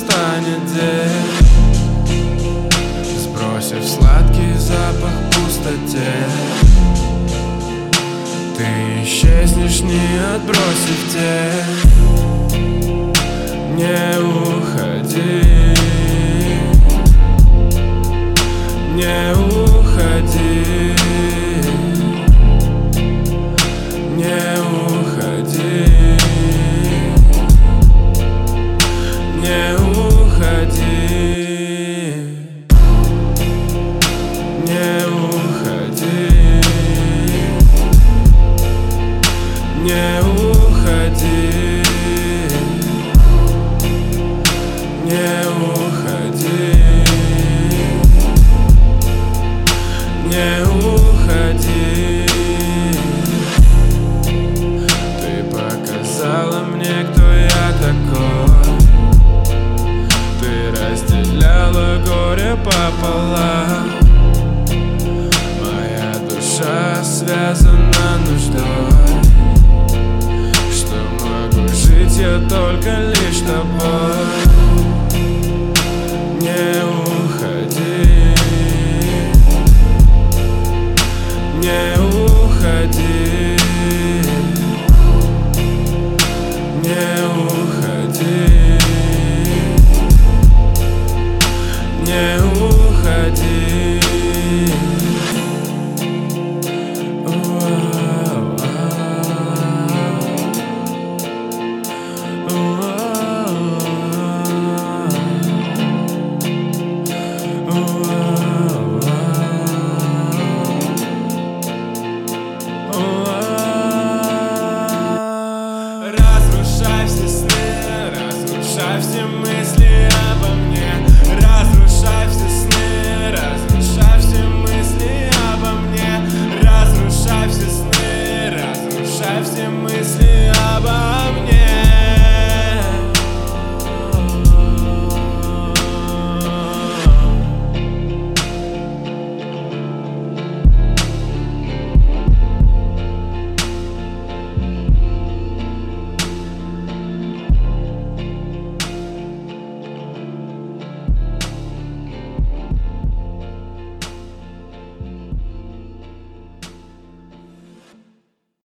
настанет день, сбросив сладкий запах в пустоте. Ты исчезнешь, не отбросив тень. Не уходи, не уходи, не уходи, не уходи, не уходи, не уходи, не уходи, не уходи. Ты показала мне, кто я такой. Ты разделяла горе пополам. Моя душа связана нуждой, что могу жить я только лишь тобой. Не уходи, не уходи, не уходи, не уходи. Разрушай все сны, разрушай все мысли обо